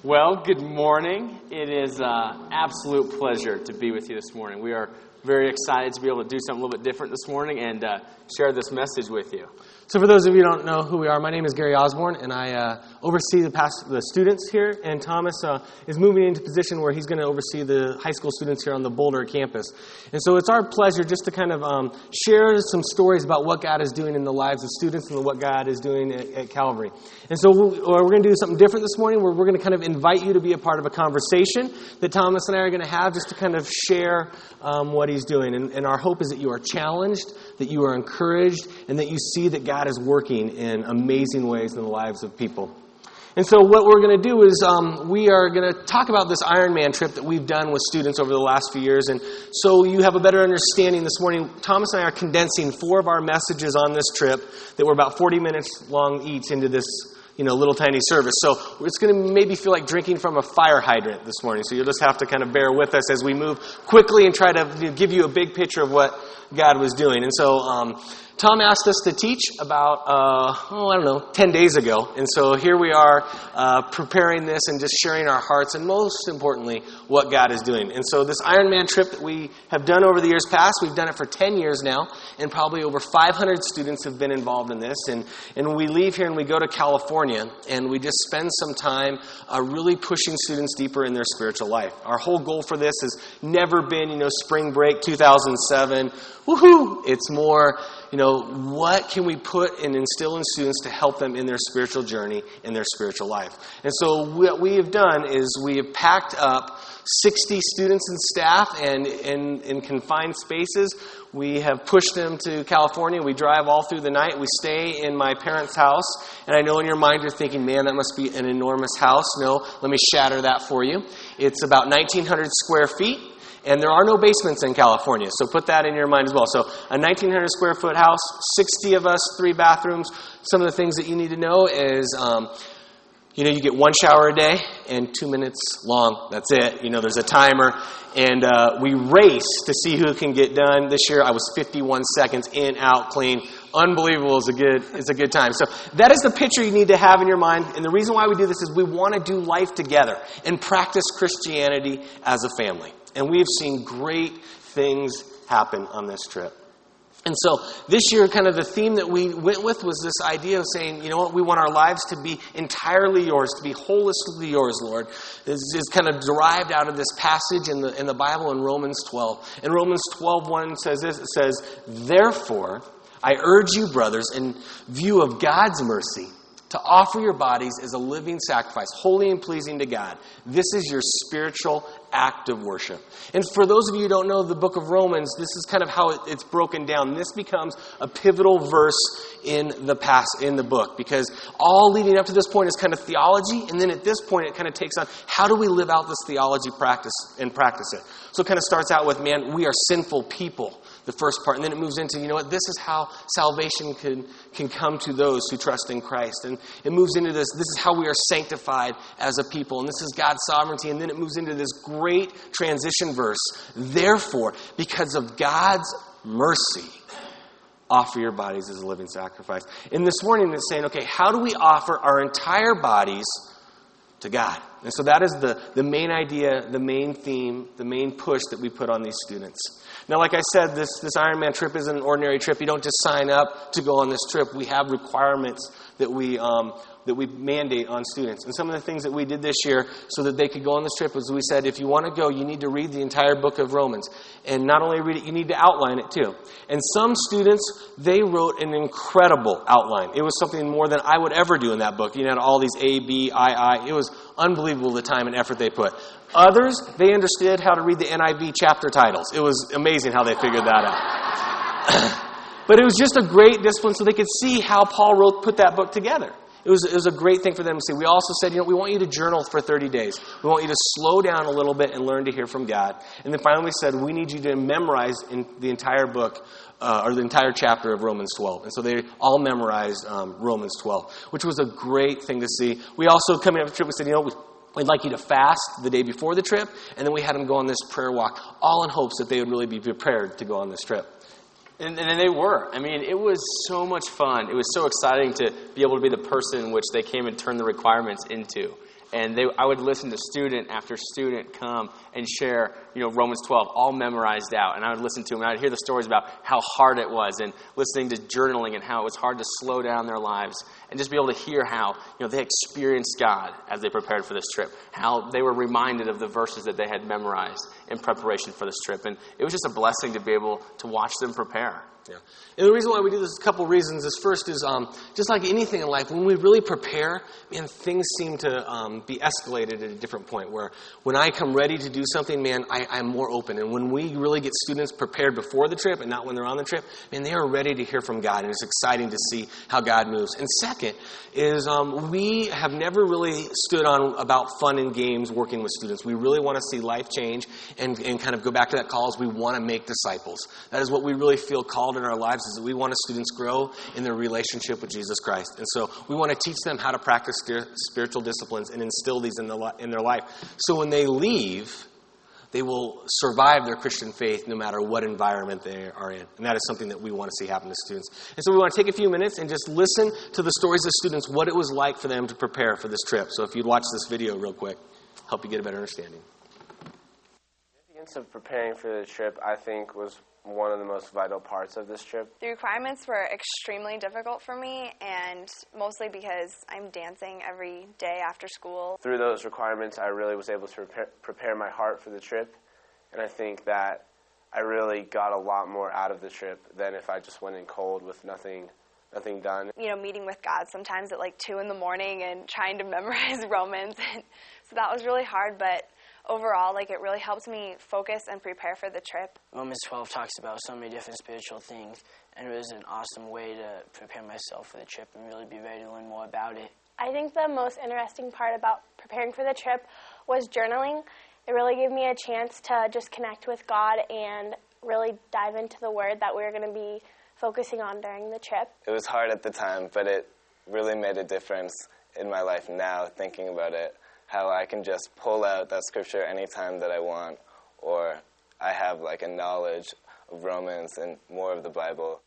Well, good morning. It is an absolute pleasure to be with you this morning. We are very excited to be able to do something a little bit different this morning and share this message with you. So for those of you who don't know who we are, my name is Gary Osborne, and I oversee the students here, and Thomas is moving into a position where he's going to oversee the high school students here on the Boulder campus. And so it's our pleasure just to kind of share some stories about what God is doing in the lives of students and what God is doing at Calvary. And so we're going to do something different this morning, where we're going to kind of invite you to be a part of a conversation that Thomas and I are going to have just to kind of share what he's doing. And our hope is that you are challenged, that you are encouraged, and that you see that God is working in amazing ways in the lives of people. And so what we're going to do is we are going to talk about this Ironman trip that we've done with students over the last few years. And so you have a better understanding this morning. Thomas and I are condensing 4 of our messages on this trip that were about 40 minutes long each into this little tiny service. So it's going to maybe feel like drinking from a fire hydrant this morning. So you'll just have to kind of bear with us as we move quickly and try to give you a big picture of what God was doing. And so Tom asked us to teach about, 10 days ago. And so here we are preparing this and just sharing our hearts and most importantly, what God is doing. And so this Ironman trip that we have done over the years past, we've done it for 10 years now, and probably over 500 students have been involved in this. And we leave here and we go to California, and we just spend some time really pushing students deeper in their spiritual life. Our whole goal for this has never been, spring break 2007, woohoo! It's more, what can we put and instill in students to help them in their spiritual journey, in their spiritual life? And so what we have done is we have packed up 60 students and staff, and in confined spaces, we have pushed them to California. We drive all through the night. We stay in my parents' house. And I know in your mind you're thinking, man, that must be an enormous house. No, let me shatter that for you. It's about 1,900 square feet. And there are no basements in California, so put that in your mind as well. So a 1,900 square foot house, 60 of us, 3 bathrooms. Some of the things that you need to know is, you get 1 shower a day and 2 minutes long. That's it. There's a timer. And we race to see who can get done. This year I was 51 seconds in, out, clean. Unbelievable. It's a good time. So that is the picture you need to have in your mind. And the reason why we do this is we want to do life together and practice Christianity as a family. And we've seen great things happen on this trip. And so this year, kind of the theme that we went with was this idea of saying, we want our lives to be entirely yours, to be holistically yours, Lord. This is kind of derived out of this passage in the Bible in Romans 12. In Romans 12:1 says this, it says, "Therefore, I urge you, brothers, in view of God's mercy, to offer your bodies as a living sacrifice, holy and pleasing to God. This is your spiritual act of worship." And for those of you who don't know the book of Romans, this is kind of how it's broken down. This becomes a pivotal verse in the book, because all leading up to this point is kind of theology, and then at this point it kind of takes on how do we live out this theology practice it. So it kind of starts out with, man, we are sinful people, the first part, and then it moves into, this is how salvation can come to those who trust in Christ. And it moves into this is how we are sanctified as a people, and this is God's sovereignty, and then it moves into this great transition verse. Therefore, because of God's mercy, offer your bodies as a living sacrifice. And this morning it's saying, okay, how do we offer our entire bodies to God? And so that is the main idea, the main theme, the main push that we put on these students. Now, like I said, this Ironman trip isn't an ordinary trip. You don't just sign up to go on this trip. We have requirements that we mandate on students. And some of the things that we did this year so that they could go on this trip was we said, if you want to go, you need to read the entire book of Romans. And not only read it, you need to outline it too. And some students, they wrote an incredible outline. It was something more than I would ever do in that book. You had all these A, B, I. It was unbelievable the time and effort they put. Others, they understood how to read the NIV chapter titles. It was amazing how they figured that out. But it was just a great discipline so they could see how Paul put that book together. It was a great thing for them to see. We also said, we want you to journal for 30 days. We want you to slow down a little bit and learn to hear from God. And then finally we said, we need you to memorize in the entire book, or the entire chapter of Romans 12. And so they all memorized Romans 12, which was a great thing to see. We also, coming up the trip, we said, we'd like you to fast the day before the trip. And then we had them go on this prayer walk, all in hopes that they would really be prepared to go on this trip. And they were. I mean, it was so much fun. It was so exciting to be able to be the person in which they came and turned the requirements into. And I would listen to student after student come and share, Romans 12, all memorized out. And I would listen to them, and I'd hear the stories about how hard it was, and listening to journaling and how it was hard to slow down their lives, and just be able to hear how, they experienced God as they prepared for this trip, how they were reminded of the verses that they had memorized in preparation for this trip. And it was just a blessing to be able to watch them prepare. Yeah. And the reason why we do this, a couple reasons. This first is, just like anything in life, when we really prepare, man, things seem to be escalated at a different point, where when I come ready to do something, man, I'm more open. And when we really get students prepared before the trip and not when they're on the trip, man, they are ready to hear from God, and it's exciting to see how God moves. And second is, we have never really stood on about fun and games working with students. We really want to see life change and kind of go back to that call, is we want to make disciples. That is what we really feel called in our lives, is that we want students grow in their relationship with Jesus Christ. And so we want to teach them how to practice spiritual disciplines and instill these in their life. So when they leave, they will survive their Christian faith no matter what environment they are in. And that is something that we want to see happen to students. And so we want to take a few minutes and just listen to the stories of students, what it was like for them to prepare for this trip. So if you'd watch this video real quick, help you get a better understanding. The significance of preparing for the trip, I think, was one of the most vital parts of this trip. The requirements were extremely difficult for me, and mostly because I'm dancing every day after school. Through those requirements, I really was able to prepare my heart for the trip, and I think that I really got a lot more out of the trip than if I just went in cold with nothing done. Meeting with God sometimes at 2 in the morning and trying to memorize Romans. So that was really hard, but overall, it really helped me focus and prepare for the trip. Romans 12 talks about so many different spiritual things, and it was an awesome way to prepare myself for the trip and really be ready to learn more about it. I think the most interesting part about preparing for the trip was journaling. It really gave me a chance to just connect with God and really dive into the Word that we were going to be focusing on during the trip. It was hard at the time, but it really made a difference in my life now, thinking about it, how I can just pull out that scripture anytime that I want, or I have a knowledge of Romans and more of the Bible.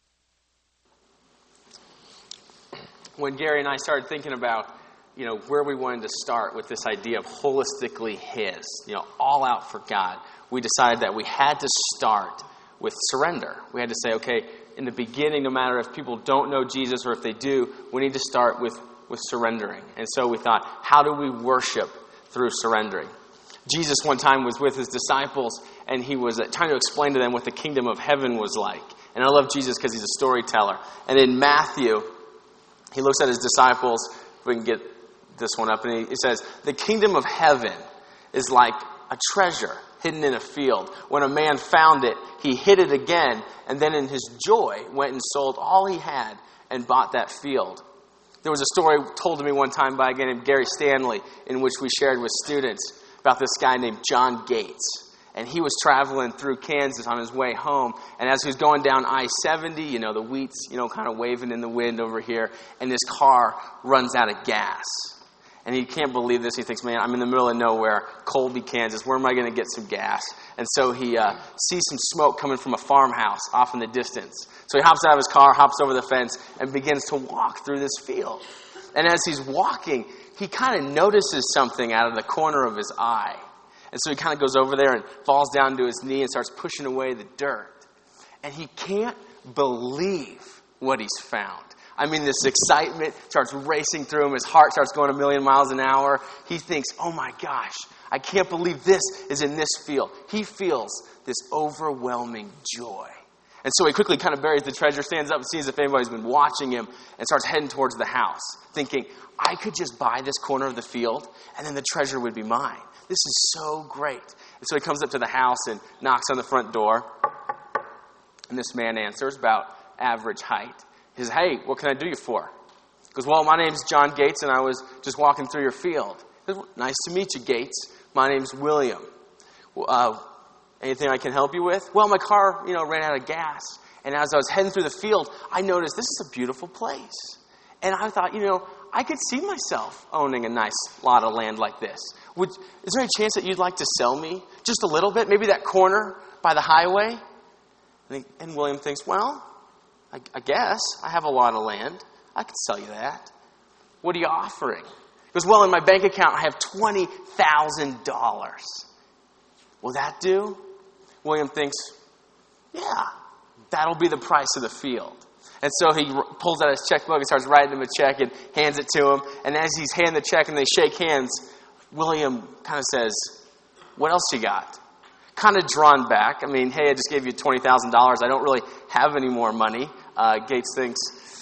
When Gary and I started thinking about, where we wanted to start with this idea of holistically His, all out for God, we decided that we had to start with surrender. We had to say, okay, in the beginning, no matter if people don't know Jesus or if they do, we need to start with surrendering. And so we thought, how do we worship through surrendering? Jesus one time was with His disciples, and He was trying to explain to them what the kingdom of heaven was like. And I love Jesus because He's a storyteller. And in Matthew, He looks at His disciples, if we can get this one up, and he says, the kingdom of heaven is like a treasure hidden in a field. When a man found it, he hid it again, and then in his joy went and sold all he had and bought that field. There was a story told to me one time by a guy named Gary Stanley, in which we shared with students about this guy named John Gates. And he was traveling through Kansas on his way home. And as he was going down I-70, the wheat's, kind of waving in the wind over here. And his car runs out of gas. And he can't believe this. He thinks, man, I'm in the middle of nowhere, Colby, Kansas. Where am I going to get some gas? And so he sees some smoke coming from a farmhouse off in the distance. So he hops out of his car, hops over the fence, and begins to walk through this field. And as he's walking, he kind of notices something out of the corner of his eye. And so he kind of goes over there and falls down to his knee and starts pushing away the dirt. And he can't believe what he's found. I mean, this excitement starts racing through him. His heart starts going 1,000,000 miles an hour. He thinks, oh my gosh, I can't believe this is in this field. He feels this overwhelming joy. And so he quickly kind of buries the treasure, stands up and sees if anybody's been watching him, and starts heading towards the house, thinking, I could just buy this corner of the field, and then the treasure would be mine. This is so great. And so he comes up to the house and knocks on the front door. And this man answers, about average height. He says, hey, what can I do you for? He goes, well, my name's John Gates, and I was just walking through your field. He goes, nice to meet you, Gates. My name's William. Anything I can help you with? Well, my car, ran out of gas. And as I was heading through the field, I noticed this is a beautiful place. And I thought, I could see myself owning a nice lot of land like this. Is there any chance that you'd like to sell me just a little bit? Maybe that corner by the highway? And William thinks, well, I guess I have a lot of land. I could sell you that. What are you offering? He goes, well, in my bank account, I have $20,000. Will that do? William thinks, yeah, that'll be the price of the field. And so he pulls out his checkbook and starts writing him a check and hands it to him. And as he's handing the check and they shake hands, William kind of says, what else you got? Kind of drawn back. I mean, hey, I just gave you $20,000. I don't really have any more money. Gates thinks,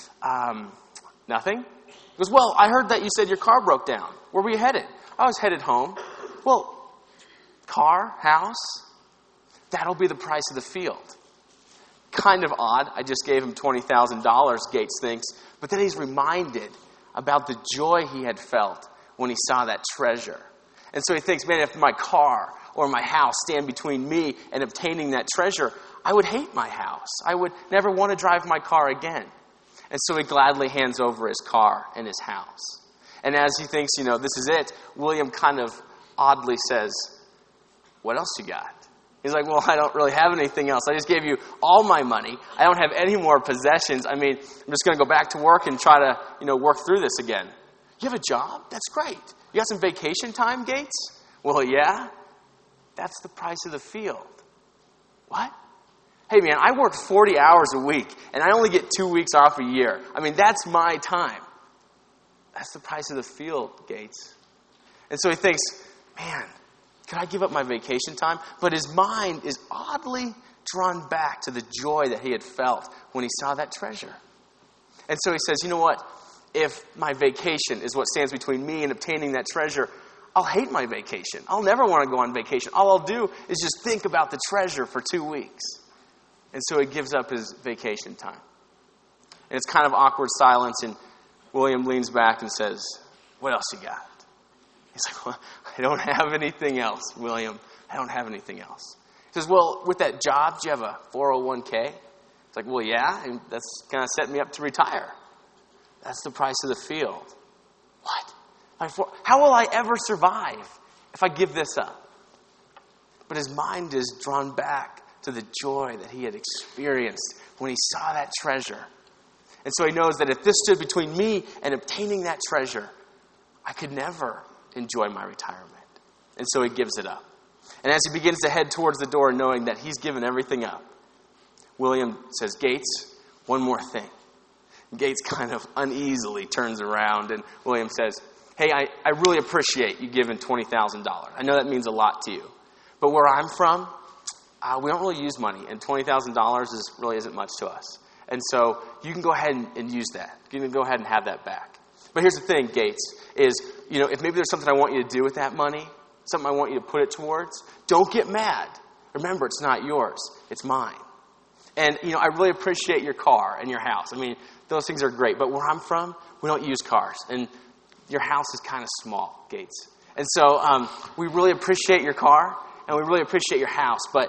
nothing. He goes, well, I heard that you said your car broke down. Where were you headed? I was headed home. Well, car, house, that'll be the price of the field. Kind of odd. I just gave him $20,000, Gates thinks. But then he's reminded about the joy he had felt when he saw that treasure. And so he thinks, man, if my car or my house stand between me and obtaining that treasure, I would hate my house. I would never want to drive my car again. And so he gladly hands over his car and his house. And as he thinks, this is it, William kind of oddly says, what else you got? He's like, well, I don't really have anything else. I just gave you all my money. I don't have any more possessions. I mean, I'm just going to go back to work and try to, work through this again. You have a job? That's great. You got some vacation time, Gates? Well, yeah. That's the price of the field. What? Hey, man, I work 40 hours a week, and I only get 2 weeks off a year. I mean, that's my time. That's the price of the field, Gates. And so he thinks, man, could I give up my vacation time? But his mind is oddly drawn back to the joy that he had felt when he saw that treasure. And so he says, you know what? If my vacation is what stands between me and obtaining that treasure, I'll hate my vacation. I'll never want to go on vacation. All I'll do is just think about the treasure for 2 weeks. And so he gives up his vacation time. And it's kind of awkward silence, and William leans back and says, what else you got? He's like, well, I don't have anything else, William. I don't have anything else. He says, well, with that job, do you have a 401k? It's like, well, yeah, and that's kind of set me up to retire. That's the price of the field. What? How will I ever survive if I give this up? But his mind is drawn back to the joy that he had experienced when he saw that treasure. And so he knows that if this stood between me and obtaining that treasure, I could never enjoy my retirement. And so he gives it up. And as he begins to head towards the door, knowing that he's given everything up, William says, Gates, one more thing. Gates kind of uneasily turns around, and William says, hey, I really appreciate you giving $20,000. I know that means a lot to you. But where I'm from, we don't really use money, and $20,000 really isn't much to us. And so you can go ahead and use that. You can go ahead and have that back. But here's the thing, Gates, is, if maybe there's something I want you to do with that money, something I want you to put it towards, don't get mad. Remember, it's not yours. It's mine. And, I really appreciate your car and your house. I mean, those things are great. But where I'm from, we don't use cars. And your house is kind of small, Gates. And so we really appreciate your car, and we really appreciate your house. But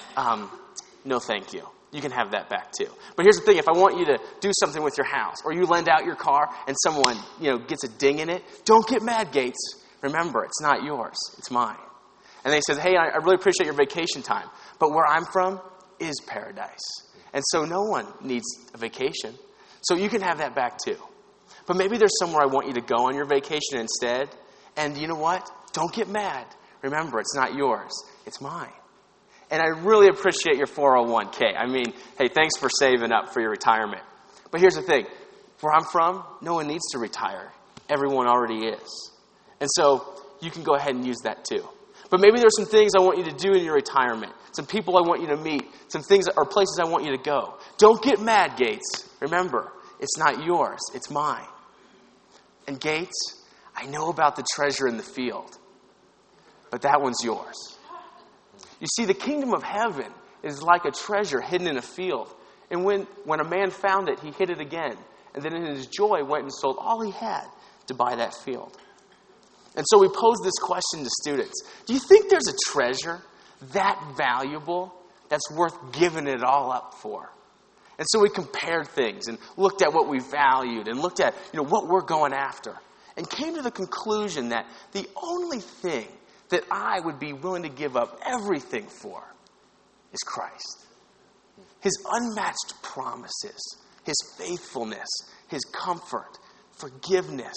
no thank you. You can have that back too. But here's the thing. If I want you to do something with your house, or you lend out your car and someone, gets a ding in it, don't get mad, Gates. Remember, it's not yours. It's mine. And they says, hey, I really appreciate your vacation time. But where I'm from is paradise. And so no one needs a vacation. So you can have that back too. But maybe there's somewhere I want you to go on your vacation instead. And you know what? Don't get mad. Remember, it's not yours. It's mine. And I really appreciate your 401k. I mean, hey, thanks for saving up for your retirement. But here's the thing. Where I'm from, no one needs to retire. Everyone already is. And so you can go ahead and use that too. But maybe there's some things I want you to do in your retirement. Some people I want you to meet. Some things or places I want you to go. Don't get mad, Gates. Remember, it's not yours. It's mine. And Gates, I know about the treasure in the field. But that one's yours. You see, the kingdom of heaven is like a treasure hidden in a field. And when a man found it, he hid it again. And then in his joy went and sold all he had to buy that field. And so we pose this question to students. Do you think there's a treasure that valuable that's worth giving it all up for? And so we compared things and looked at what we valued and looked at what we're going after. And came to the conclusion that the only thing that I would be willing to give up everything for is Christ. His unmatched promises, His faithfulness, His comfort, forgiveness,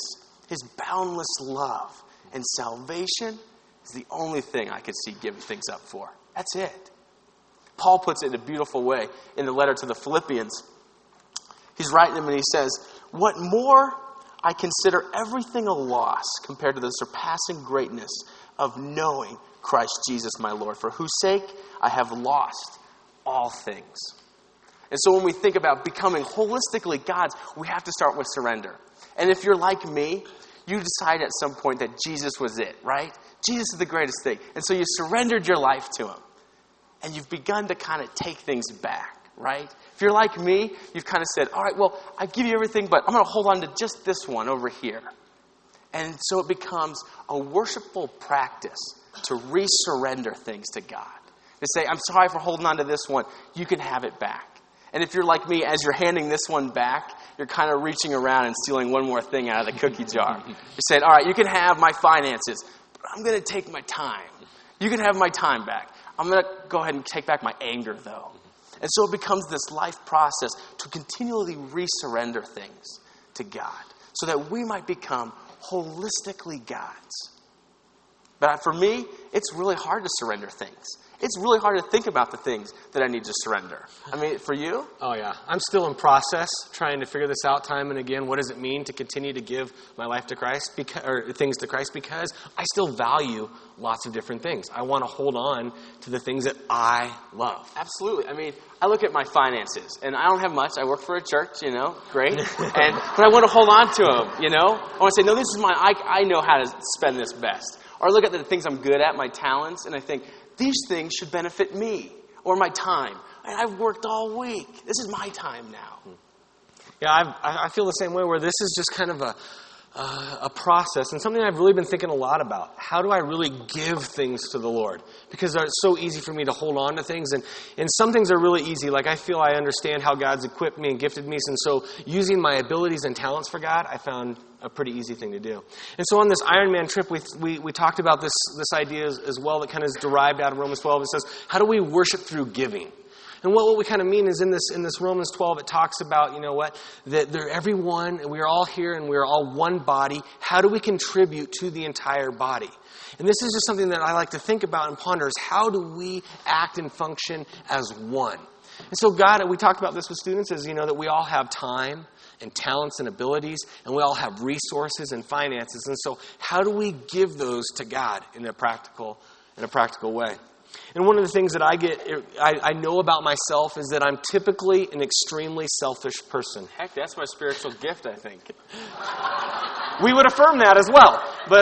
His boundless love and salvation is the only thing I could see giving things up for. That's it. Paul puts it in a beautiful way in the letter to the Philippians. He's writing them and he says, "What more, I consider everything a loss compared to the surpassing greatness of knowing Christ Jesus my Lord, for whose sake I have lost all things." And so when we think about becoming holistically God's, we have to start with surrender. And if you're like me, you decide at some point that Jesus was it, right? Jesus is the greatest thing. And so you surrendered your life to him. And you've begun to kind of take things back, right? If you're like me, you've kind of said, all right, well, I give you everything, but I'm going to hold on to just this one over here. And so it becomes a worshipful practice to resurrender things to God. To say, I'm sorry for holding on to this one. You can have it back. And if you're like me, as you're handing this one back, you're kind of reaching around and stealing one more thing out of the cookie jar. You're saying, all right, you can have my finances, but I'm going to take my time. You can have my time back. I'm going to go ahead and take back my anger, though. And so it becomes this life process to continually resurrender things to God so that we might become holistically God's. But for me, it's really hard to surrender things. It's really hard to think about the things that I need to surrender. I mean, for you? Oh, yeah. I'm still in process trying to figure this out time and again. What does it mean to continue to give my life to Christ, or things to Christ? Because I still value lots of different things. I want to hold on to the things that I love. Absolutely. I mean, I look at my finances, and I don't have much. I work for a church, great. But I want to hold on to them, I want to say, no, this is mine. I know how to spend this best. Or I look at the things I'm good at, my talents, and I think, these things should benefit me or my time. And I've worked all week. This is my time now. Yeah, I feel the same way where this is just kind of a process and something I've really been thinking a lot about. How do I really give things to the Lord? Because it's so easy for me to hold on to things. And some things are really easy. Like I feel I understand how God's equipped me and gifted me. And so using my abilities and talents for God, I found a pretty easy thing to do. And so on this Ironman trip, we talked about this idea as well that kind of is derived out of Romans 12. It says, how do we worship through giving? And what we kind of mean is in this Romans 12, it talks about, that they're everyone, and we are all here, and we are all one body. How do we contribute to the entire body? And this is just something that I like to think about and ponder is how do we act and function as one? And so God, we talked about this with students, is, that we all have time and talents and abilities, and we all have resources and finances. And so how do we give those to God in a practical way? And one of the things that I know about myself is that I'm typically an extremely selfish person. Heck, that's my spiritual gift, I think. We would affirm that as well. But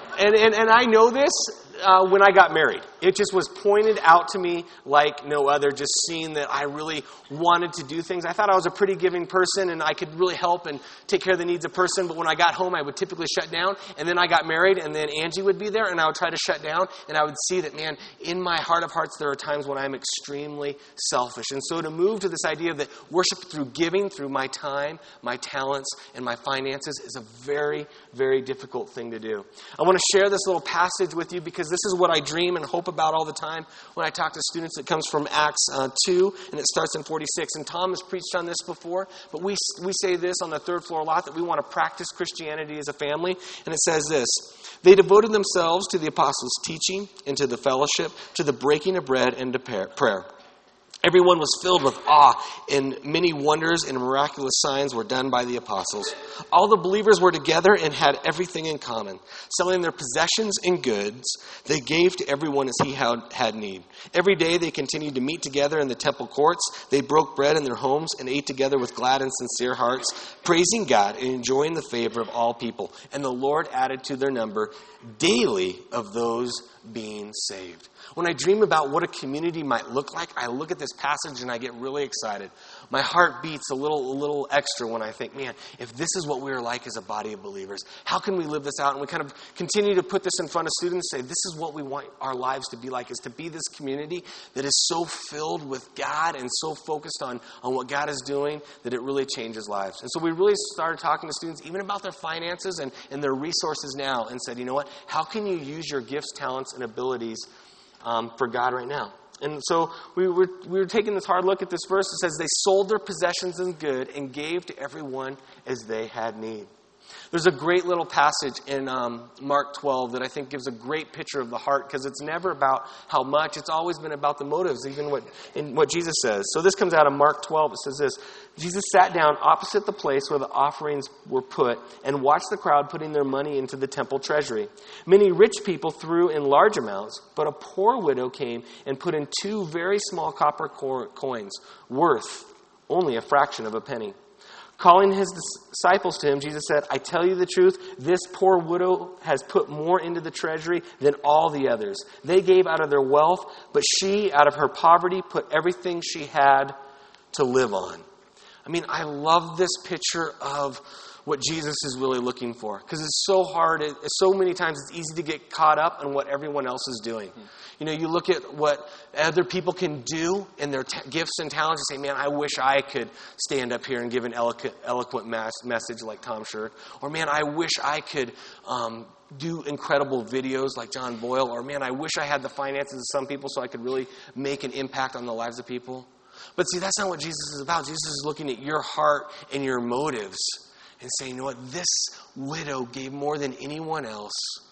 and I know this when I got married. It just was pointed out to me like no other, just seeing that I really wanted to do things. I thought I was a pretty giving person and I could really help and take care of the needs of a person. But when I got home, I would typically shut down. And then I got married and then Angie would be there and I would try to shut down. And I would see that, man, in my heart of hearts, there are times when I'm extremely selfish. And so to move to this idea that worship through giving, through my time, my talents, and my finances is a very, very difficult thing to do. I want to share this little passage with you because this is what I dream and hope about all the time when I talk to students. It comes from Acts 2, and it starts in 46. And Tom has preached on this before, but we say this on the third floor a lot, that we want to practice Christianity as a family. And it says this: they devoted themselves to the apostles' teaching and to the fellowship, to the breaking of bread and to prayer. Everyone was filled with awe, and many wonders and miraculous signs were done by the apostles. All the believers were together and had everything in common. Selling their possessions and goods, they gave to everyone as he had need. Every day they continued to meet together in the temple courts. They broke bread in their homes and ate together with glad and sincere hearts, praising God and enjoying the favor of all people. And the Lord added to their number daily of those being saved. When I dream about what a community might look like, I look at this passage and I get really excited. My heart beats a little extra when I think, man, if this is what we're like as a body of believers, how can we live this out? And we kind of continue to put this in front of students, say, this is what we want our lives to be like, is to be this community that is so filled with God and so focused on what God is doing that it really changes lives. And so we really started talking to students even about their finances and their resources now, and said, you know what, how can you use your gifts, talents, and abilities for God right now? And so we were taking this hard look at this verse. It says they sold their possessions and good and gave to everyone as they had need. There's a great little passage in Mark 12 that I think gives a great picture of the heart, because it's never about how much. It's always been about the motives, even what Jesus says. So this comes out of Mark 12. It says this: Jesus sat down opposite the place where the offerings were put and watched the crowd putting their money into the temple treasury. Many rich people threw in large amounts, but a poor widow came and put in 2 very small copper coins, worth only a fraction of a penny. Calling his disciples to him, Jesus said, "I tell you the truth, this poor widow has put more into the treasury than all the others. They gave out of their wealth, but she, out of her poverty, put everything she had to live on." I mean, I love this picture of what Jesus is really looking for, because it's so hard. So many times it's easy to get caught up in what everyone else is doing. You know, you look at what other people can do in their gifts and talents and say, man, I wish I could stand up here and give an eloquent message like Tom Shirk. Or, man, I wish I could do incredible videos like John Boyle. Or, man, I wish I had the finances of some people so I could really make an impact on the lives of people. But see, that's not what Jesus is about. Jesus is looking at your heart and your motives and saying, you know what, this widow gave more than anyone else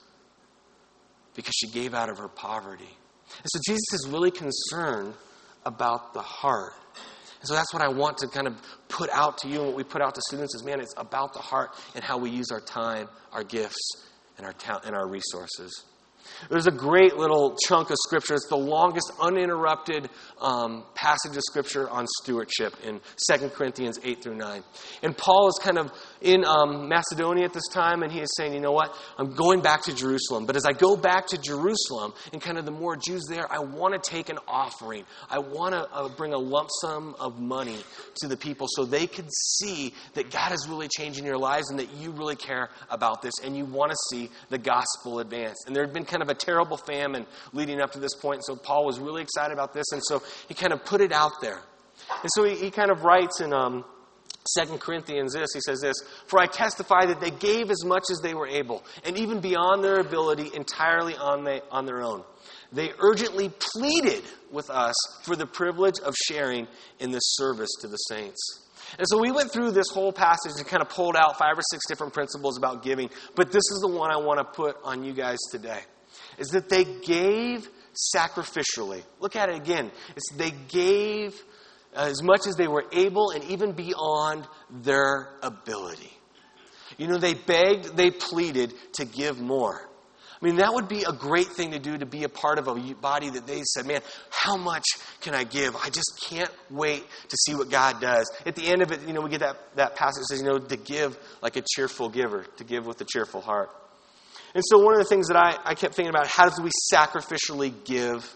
because she gave out of her poverty. And so Jesus is really concerned about the heart. And so that's what I want to kind of put out to you, and what we put out to students is, man, it's about the heart and how we use our time, our gifts, and our talent and our resources. There's a great little chunk of Scripture. It's the longest uninterrupted passage of Scripture on stewardship in 2 Corinthians 8 through 9. And Paul is kind of in Macedonia at this time, and he is saying, you know what, I'm going back to Jerusalem. But as I go back to Jerusalem, and kind of the more Jews there, I want to take an offering. I want to bring a lump sum of money to the people so they could see that God is really changing your lives and that you really care about this and you want to see the gospel advance. And there had been kind of a terrible famine leading up to this point, so Paul was really excited about this, and so he kind of put it out there. And so he kind of writes in 2 Corinthians this, he says this, "For I testify that they gave as much as they were able, and even beyond their ability, entirely on their own. They urgently pleaded with us for the privilege of sharing in this service to the saints." And so we went through this whole passage and kind of pulled out 5 or 6 different principles about giving, but this is the one I want to put on you guys today, is that they gave sacrificially. Look at it again. It's they gave as much as they were able and even beyond their ability. You know, they begged, they pleaded to give more. I mean, that would be a great thing to do, to be a part of a body that they said, man, how much can I give? I just can't wait to see what God does. At the end of it, you know, we get that passage that says, you know, to give like a cheerful giver, to give with a cheerful heart. And so one of the things that I kept thinking about, how do we sacrificially give?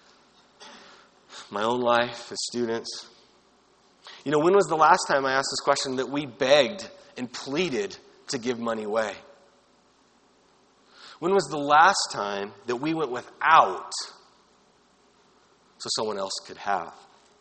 My own life as students. You know, when was the last time, I asked this question, that we begged and pleaded to give money away? When was the last time that we went without so someone else could have,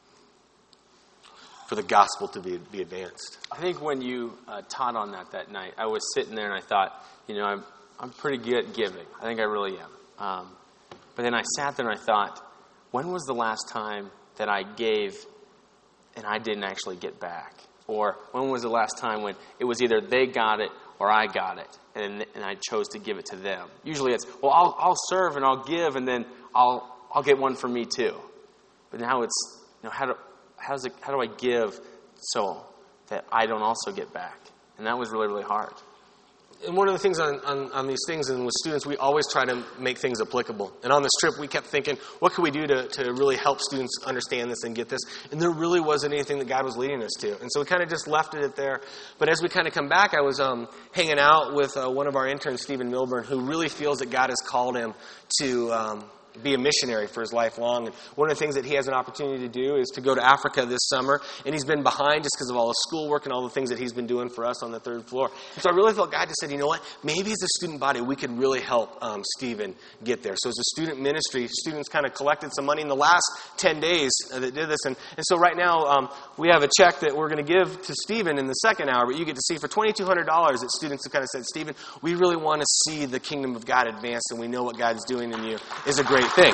for the gospel to be advanced? I think when you taught on that night, I was sitting there and I thought, you know, I'm pretty good at giving. I think I really am. But then I sat there and I thought, when was the last time that I gave and I didn't actually get back? Or when was the last time when it was either they got it or I got it, and I chose to give it to them? Usually it's, well, I'll serve and I'll give, and then I'll get one for me too. But now it's, you know, how do I give so that I don't also get back? And that was really, really hard. And one of the things on these things, and with students, we always try to make things applicable. And on this trip, we kept thinking, what can we do to really help students understand this and get this? And there really wasn't anything that God was leading us to. And so we kind of just left it there. But as we kind of come back, I was hanging out with one of our interns, Stephen Milburn, who really feels that God has called him to be a missionary for his life long. And one of the things that he has an opportunity to do is to go to Africa this summer. And he's been behind just because of all the schoolwork and all the things that he's been doing for us on the 3rd floor. And so I really felt God just said, you know what, maybe as a student body we could really help Stephen get there. So as a student ministry, students kind of collected some money in the last 10 days that did this. And so right now we have a check that we're going to give to Stephen in the second hour. But you get to see for $2,200 that students have kind of said, Stephen, we really want to see the kingdom of God advance, and we know what God's doing in you is a great thing.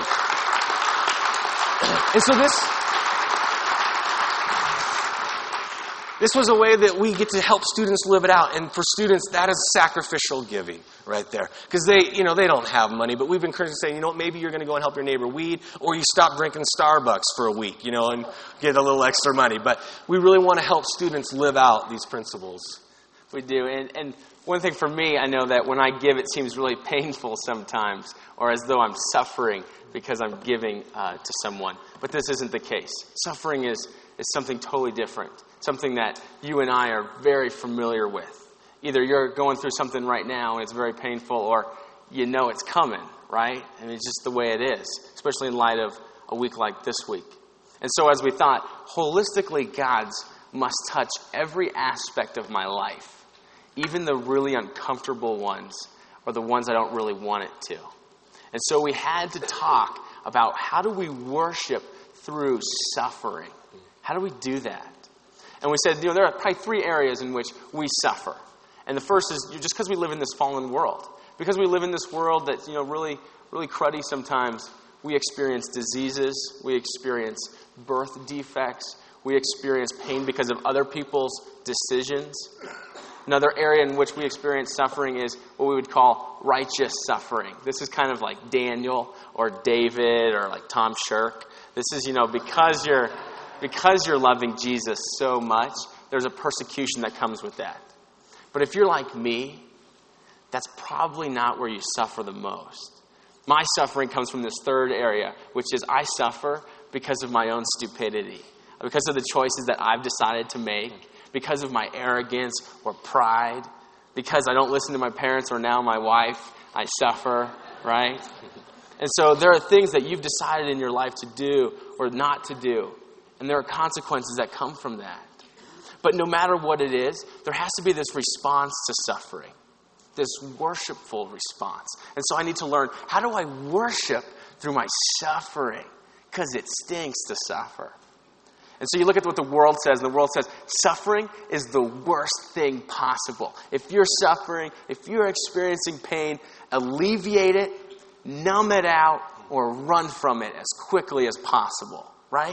And so this this was a way that we get to help students live it out. And for students, that is sacrificial giving right there. Because they don't have money, but we've encouraged to say, maybe you're going to go and help your neighbor weed, or you stop drinking Starbucks for a week, and get a little extra money. But we really want to help students live out these principles. We do. And one thing for me, I know that when I give, it seems really painful sometimes, or as though I'm suffering because I'm giving to someone. But this isn't the case. Suffering is something totally different, something that you and I are very familiar with. Either you're going through something right now and it's very painful, or it's coming, right? And it's just the way it is, especially in light of a week like this week. And so as we thought, holistically, God's must touch every aspect of my life, even the really uncomfortable ones, or the ones I don't really want it to. And so we had to talk about how do we worship through suffering? How do we do that? And we said, there are probably 3 areas in which we suffer. And the first is just because we live in this fallen world. Because we live in this world that's, really, really cruddy sometimes, we experience diseases, we experience birth defects, we experience pain because of other people's decisions. Another area in which we experience suffering is what we would call righteous suffering. This is kind of like Daniel or David or like Tom Shirk. This is, because you're loving Jesus so much, there's a persecution that comes with that. But if you're like me, that's probably not where you suffer the most. My suffering comes from this third area, which is I suffer because of my own stupidity, because of the choices that I've decided to make, because of my arrogance or pride, because I don't listen to my parents or now my wife, I suffer, right? And so there are things that you've decided in your life to do or not to do, and there are consequences that come from that. But no matter what it is, there has to be this response to suffering, this worshipful response. And so I need to learn, how do I worship through my suffering? Because it stinks to suffer. And so you look at what the world says, and the world says suffering is the worst thing possible. If you're suffering, if you're experiencing pain, alleviate it, numb it out, or run from it as quickly as possible, right?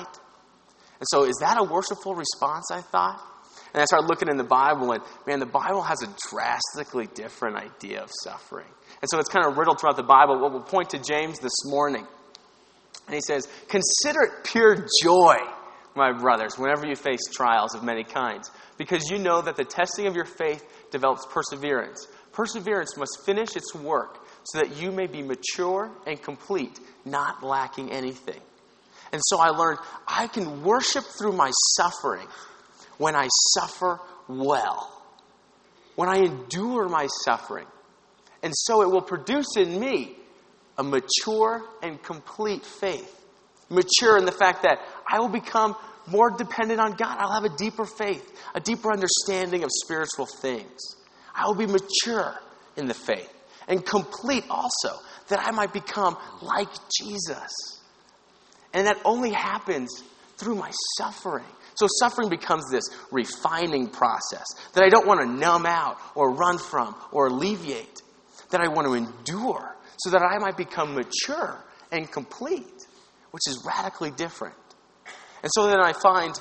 And so is that a worshipful response, I thought? And I started looking in the Bible, and man, the Bible has a drastically different idea of suffering. And so it's kind of riddled throughout the Bible. We'll point to James this morning. And he says, "Consider it pure joy, my brothers, whenever you face trials of many kinds, because you know that the testing of your faith develops perseverance. Perseverance must finish its work so that you may be mature and complete, not lacking anything." And so I learned I can worship through my suffering when I suffer well, when I endure my suffering. And so it will produce in me a mature and complete faith. Mature in the fact that I will become more dependent on God. I'll have a deeper faith, a deeper understanding of spiritual things. I will be mature in the faith. And complete also, that I might become like Jesus. And that only happens through my suffering. So suffering becomes this refining process that I don't want to numb out or run from or alleviate, that I want to endure so that I might become mature and complete, which is radically different. And so then I find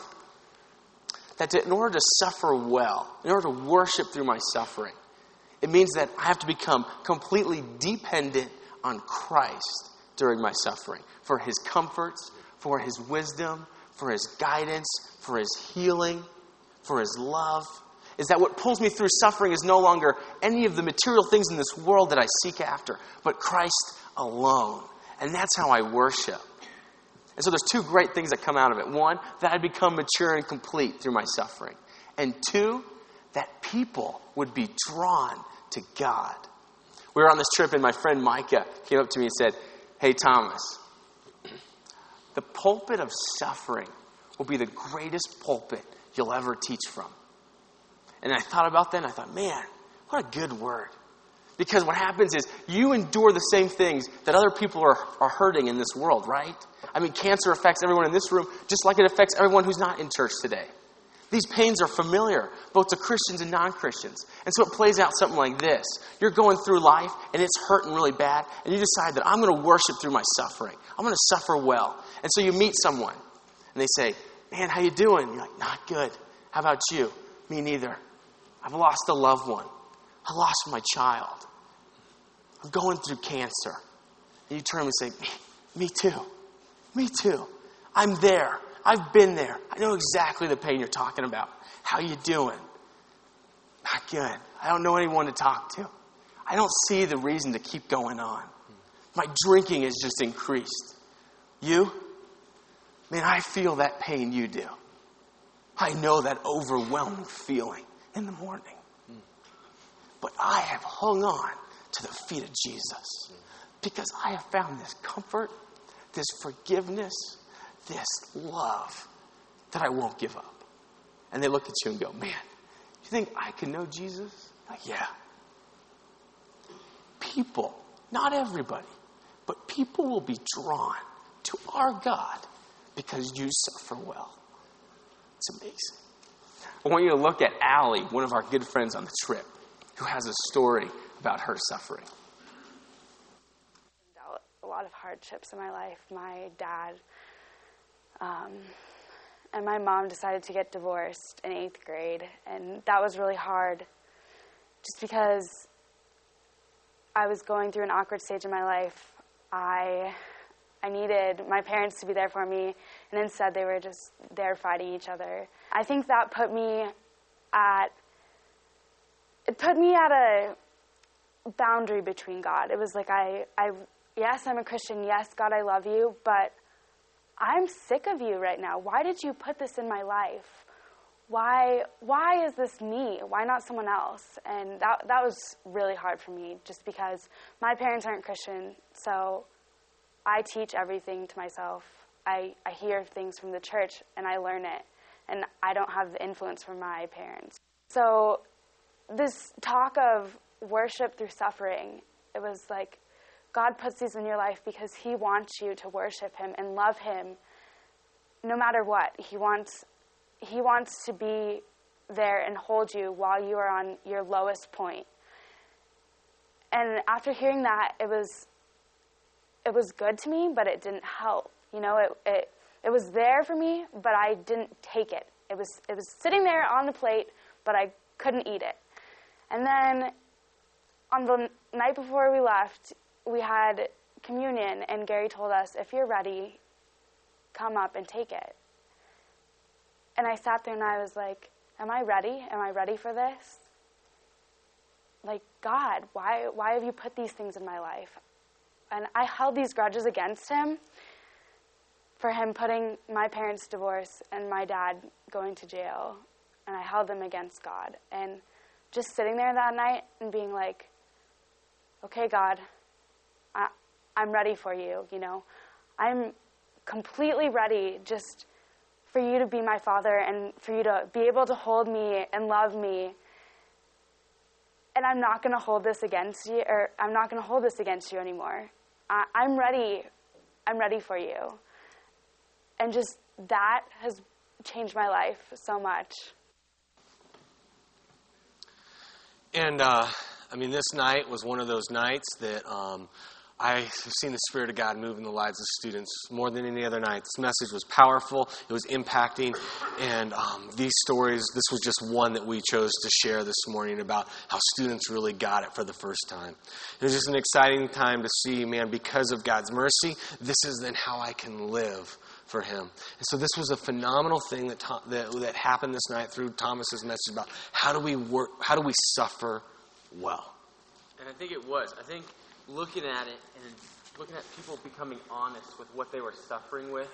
that in order to suffer well, in order to worship through my suffering, it means that I have to become completely dependent on Christ during my suffering, for His comforts, for His wisdom, for His guidance, for His healing, for His love. Is that what pulls me through suffering is no longer any of the material things in this world that I seek after, but Christ alone. And that's how I worship. And so there's 2 great things that come out of it. 1, that I become mature and complete through my suffering. And 2, that people would be drawn to God. We were on this trip and my friend Micah came up to me and said, "Hey, Thomas, the pulpit of suffering will be the greatest pulpit you'll ever teach from." And I thought about that and I thought, man, what a good word. Because what happens is you endure the same things that other people are hurting in this world, right? I mean, cancer affects everyone in this room just like it affects everyone who's not in church today. These pains are familiar, both to Christians and non-Christians. And so it plays out something like this. You're going through life, and it's hurting really bad, and you decide that I'm going to worship through my suffering. I'm going to suffer well. And so you meet someone, and they say, "Man, how you doing?" You're like, "Not good." How about you? Me neither. I've lost a loved one. I lost my child. I'm going through cancer. And you turn and say, me too. Me too. I'm there. I've been there. I know exactly the pain you're talking about. How you doing? Not good. I don't know anyone to talk to. I don't see the reason to keep going on. My drinking has just increased. You? Man, I feel that pain you do. I know that overwhelming feeling in the morning. But I have hung on to the feet of Jesus because I have found this comfort, this forgiveness, this love that I won't give up. And they look at you and go, man, you think I can know Jesus? Like, yeah. People, not everybody, but people will be drawn to our God because you suffer well. It's amazing. I want you to look at Allie, one of our good friends on the trip, who has a story about her suffering. A lot of hardships in my life. My dad and my mom decided to get divorced in 8th grade, and that was really hard just because I was going through an awkward stage in my life. I needed my parents to be there for me, and instead they were just there fighting each other. I think that put me at a boundary between God. It was like yes, I'm a Christian. Yes, God, I love you, but I'm sick of you right now. Why did you put this in my life? Why is this me? Why not someone else? And that was really hard for me just because my parents aren't Christian, so I teach everything to myself. I hear things from the church, and I learn it, and I don't have the influence from my parents. So this talk of worship through suffering, it was like God puts these in your life because he wants you to worship him and love him no matter what. He wants to be there and hold you while you are on your lowest point. And after hearing that, it was good to me, but it didn't help. You know, it was there for me, but I didn't take it. It was sitting there on the plate, but I couldn't eat it. And then on the night before we left, we had communion, and Gary told us, if you're ready, come up and take it. And I sat there and I was like, am I ready? Am I ready for this? Like, God, why have you put these things in my life? And I held these grudges against him for him putting my parents' divorce and my dad going to jail. And I held them against God. And just sitting there that night and being like, okay, God, I'm ready for you, you know. I'm completely ready just for you to be my father and for you to be able to hold me and love me. And I'm not going to hold this against you, or I'm not going to hold this against you anymore. I'm ready. I'm ready for you. And just that has changed my life so much. And, this night was one of those nights that I've seen the Spirit of God move in the lives of students more than any other night. This message was powerful. It was impacting. And these stories, this was just one that we chose to share this morning about how students really got it for the first time. It was just an exciting time to see, man, because of God's mercy, this is then how I can live for him. And so this was a phenomenal thing that happened this night through Thomas's message about how do we suffer well. And I think it was. I think looking at it and looking at people becoming honest with what they were suffering with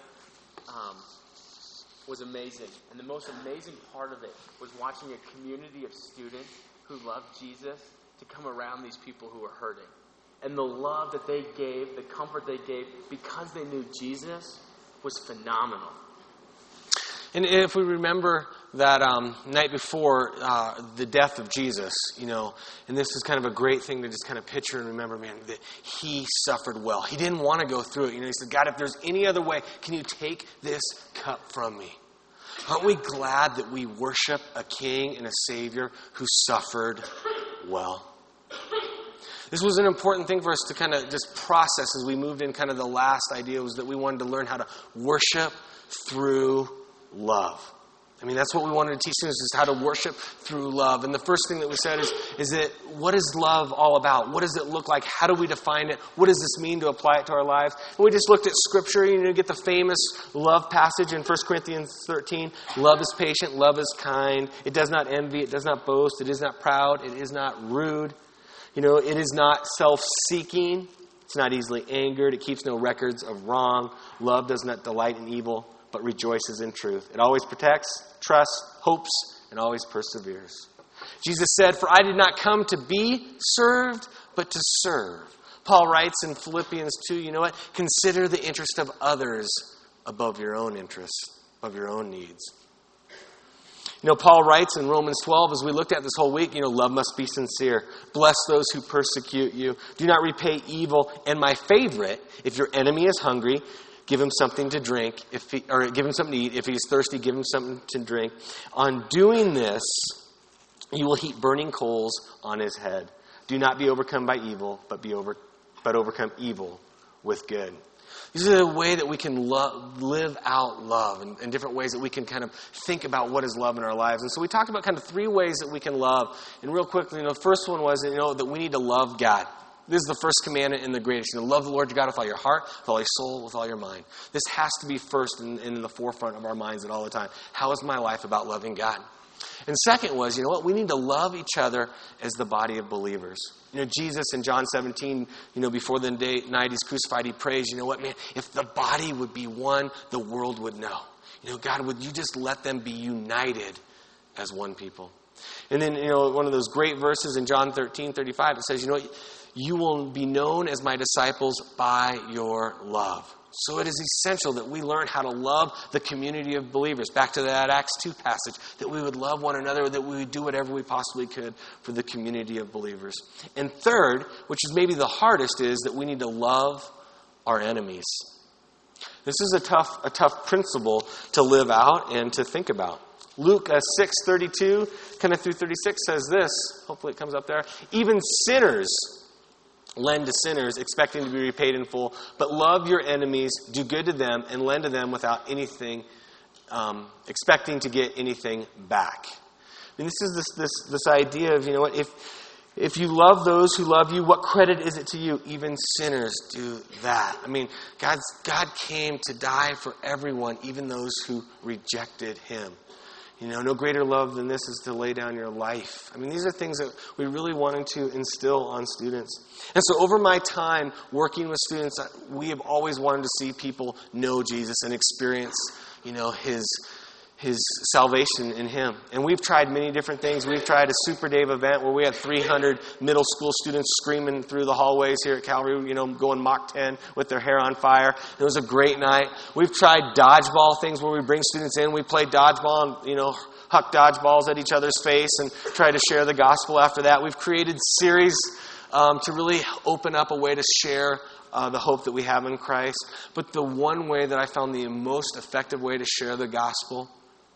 was amazing. And the most amazing part of it was watching a community of students who loved Jesus to come around these people who were hurting. And the love that they gave, the comfort they gave, because they knew Jesus, was phenomenal. And if we remember that night before the death of Jesus, and this is kind of a great thing to just kind of picture and remember, man, that he suffered well. He didn't want to go through it. He said, God, if there's any other way, can you take this cup from me? Aren't we glad that we worship a king and a savior who suffered well? This was an important thing for us to kind of just process as we moved in. Kind of the last idea was that we wanted to learn how to worship through love. I mean, that's what we wanted to teach students, is how to worship through love. And the first thing that we said is that what is love all about? What does it look like? How do we define it? What does this mean to apply it to our lives? And we just looked at Scripture. You get the famous love passage in 1 Corinthians 13. Love is patient. Love is kind. It does not envy. It does not boast. It is not proud. It is not rude. It is not self-seeking. It's not easily angered. It keeps no records of wrong. Love does not delight in evil, but rejoices in truth. It always protects, trusts, hopes, and always perseveres. Jesus said, "For I did not come to be served, but to serve." Paul writes in Philippians 2, you know what? Consider the interest of others above your own interests, above your own needs. Paul writes in Romans 12, as we looked at this whole week, love must be sincere. Bless those who persecute you. Do not repay evil. And my favorite, if your enemy is hungry, give him something to drink, or give him something to eat. If he's thirsty, give him something to drink. On doing this, you will heap burning coals on his head. Do not be overcome by evil, but overcome evil with good. These are the way that we can live out love, and different ways that we can kind of think about what is love in our lives. And so we talked about kind of 3 ways that we can love. And real quickly, the first one was that we need to love God. This is the first commandment and the greatest. Love the Lord your God with all your heart, with all your soul, with all your mind. This has to be first and in the forefront of our minds at all the time. How is my life about loving God? And second was, we need to love each other as the body of believers. Jesus in John 17, before the night he's crucified, he prays, if the body would be one, the world would know. God, would you just let them be united as one people? And then, one of those great verses in John 13:35, it says, you will be known as my disciples by your love. So it is essential that we learn how to love the community of believers. Back to that Acts 2 passage, that we would love one another, that we would do whatever we possibly could for the community of believers. And third, which is maybe the hardest, is that we need to love our enemies. This is a tough principle to live out and to think about. Luke 6:32 kind of through 36 says this. Hopefully it comes up there. Even sinners lend to sinners, expecting to be repaid in full. But love your enemies, do good to them, and lend to them without anything, expecting to get anything back. I mean, this is this idea of, if you love those who love you, what credit is it to you? Even sinners do that. I mean, God came to die for everyone, even those who rejected him. No greater love than this is to lay down your life. I mean, these are things that we really wanted to instill on students. And so over my time working with students, we have always wanted to see people know Jesus and experience, his salvation in him. And we've tried many different things. We've tried a Super Dave event where we had 300 middle school students screaming through the hallways here at Calvary, going Mach 10 with their hair on fire. It was a great night. We've tried dodgeball things where we bring students in. We play dodgeball and, huck dodgeballs at each other's face and try to share the gospel after that. We've created series to really open up a way to share the hope that we have in Christ. But the one way that I found the most effective way to share the gospel,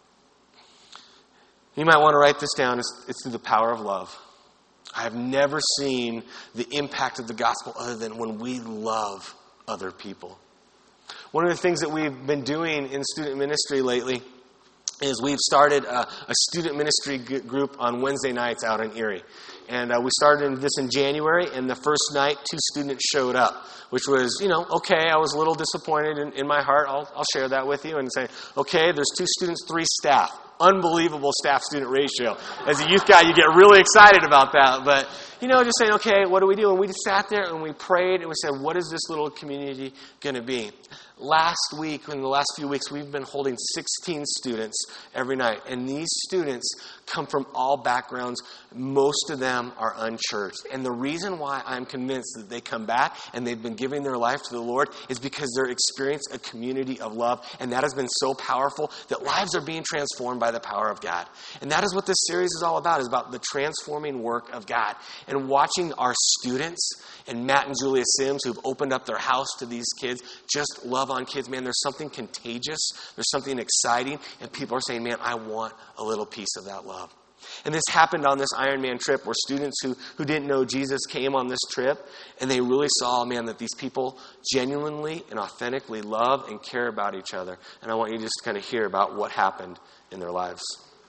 you might want to write this down, it's through the power of love. I have never seen the impact of the gospel other than when we love other people. One of the things that we've been doing in student ministry lately is we've started a student ministry group on Wednesday nights out in Erie. And we started this in January, and the first night, 2 students showed up, which was, okay, I was a little disappointed in my heart. I'll share that with you and say, okay, there's 2 students, 3 staff. Unbelievable staff-student ratio. As a youth guy, you get really excited about that. But, just saying, okay, what do we do? And we just sat there and we prayed and we said, what is this little community going to be? Last week, in the last few weeks, we've been holding 16 students every night. And these students come from all backgrounds. Most of them are unchurched. And the reason why I'm convinced that they come back and they've been giving their life to the Lord is because they're experiencing a community of love. And that has been so powerful that lives are being transformed by the power of God. And that is what this series is all about, is about the transforming work of God. And watching our students, and Matt and Julia Sims, who've opened up their house to these kids, just love on kids. Man, there's something contagious. There's something exciting. And people are saying, man, I want a little piece of that love. And this happened on this Ironman trip where students who didn't know Jesus came on this trip, and they really saw, man, that these people genuinely and authentically love and care about each other. And I want you to just kind of hear about what happened in their lives.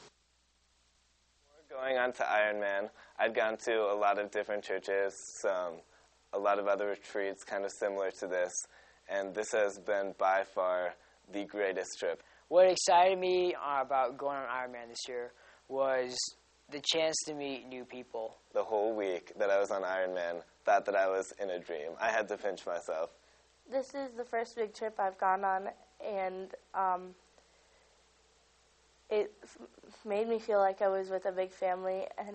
Before going on to Ironman, I'd gone to a lot of different churches, a lot of other retreats kind of similar to this, and this has been by far the greatest trip. What excited me about going on Ironman this year was the chance to meet new people. The whole week that I was on Ironman, thought that I was in a dream. I had to pinch myself. This is the first big trip I've gone on, and it made me feel like I was with a big family, and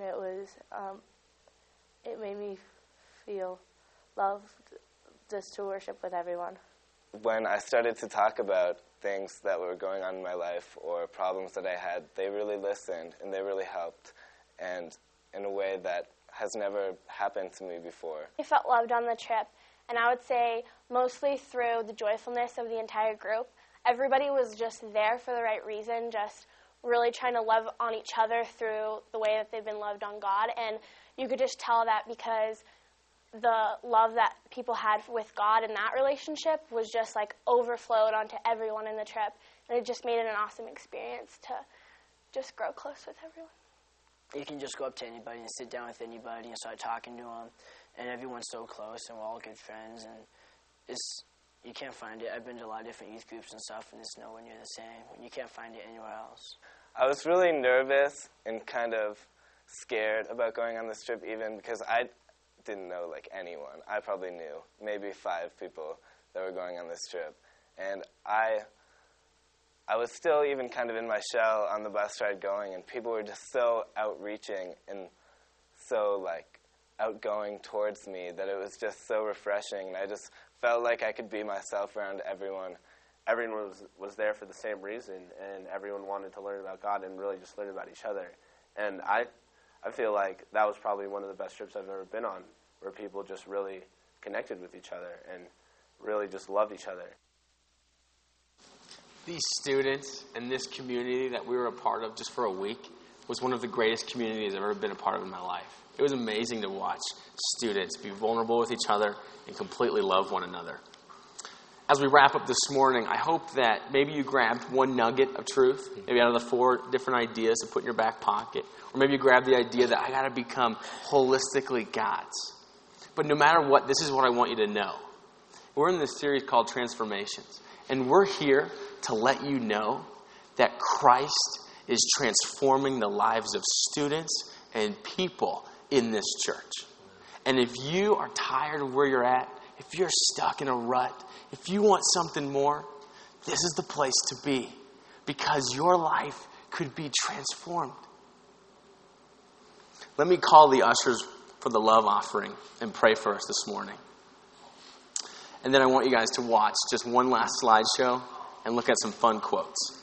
it made me feel loved just to worship with everyone. When I started to talk about things that were going on in my life or problems that I had, they really listened and they really helped, and in a way that has never happened to me before. I felt loved on the trip, and I would say mostly through the joyfulness of the entire group. Everybody was just there for the right reason, just really trying to love on each other through the way that they've been loved on God, and you could just tell that because the love that people had with God in that relationship was just like overflowed onto everyone in the trip, and it just made it an awesome experience to just grow close with everyone. You can just go up to anybody and sit down with anybody and start talking to them, and everyone's so close, and we're all good friends, and you can't find it. I've been to a lot of different youth groups and stuff, and it's nowhere near the same, and you can't find it anywhere else. I was really nervous and kind of scared about going on this trip, even because I didn't know like anyone. I probably knew maybe 5 people that were going on this trip, and I was still even kind of in my shell on the bus ride going, and people were just so outreaching and so like outgoing towards me that it was just so refreshing, and I just felt like I could be myself around everyone. Everyone was there for the same reason, and everyone wanted to learn about God and really just learn about each other. And I feel like that was probably one of the best trips I've ever been on, where people just really connected with each other and really just loved each other. These students and this community that we were a part of just for a week was one of the greatest communities I've ever been a part of in my life. It was amazing to watch students be vulnerable with each other and completely love one another. As we wrap up this morning, I hope that maybe you grabbed one nugget of truth, maybe out of the 4 different ideas to put in your back pocket. Or maybe you grabbed the idea that I got to become holistically God's. But no matter what, this is what I want you to know. We're in this series called Transformations. And we're here to let you know that Christ is transforming the lives of students and people in this church. And if you are tired of where you're at, if you're stuck in a rut, if you want something more, this is the place to be, because your life could be transformed. Let me call the ushers for the love offering and pray for us this morning. And then I want you guys to watch just one last slideshow and look at some fun quotes.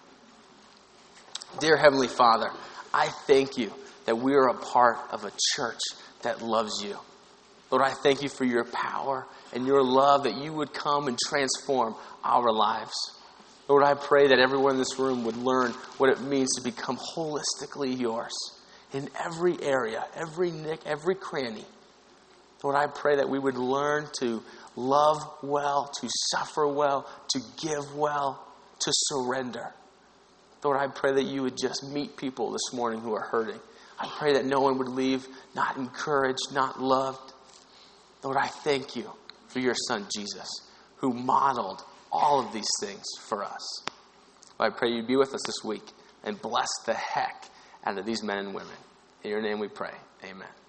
Dear Heavenly Father, I thank you that we are a part of a church that loves you. Lord, I thank you for your power and your love, that you would come and transform our lives. Lord, I pray that everyone in this room would learn what it means to become holistically yours in every area, every nick, every cranny. Lord, I pray that we would learn to love well, to suffer well, to give well, to surrender. Lord, I pray that you would just meet people this morning who are hurting. I pray that no one would leave not encouraged, not loved. Lord, I thank you for your son, Jesus, who modeled all of these things for us. Lord, I pray you'd be with us this week and bless the heck out of these men and women. In your name we pray. Amen.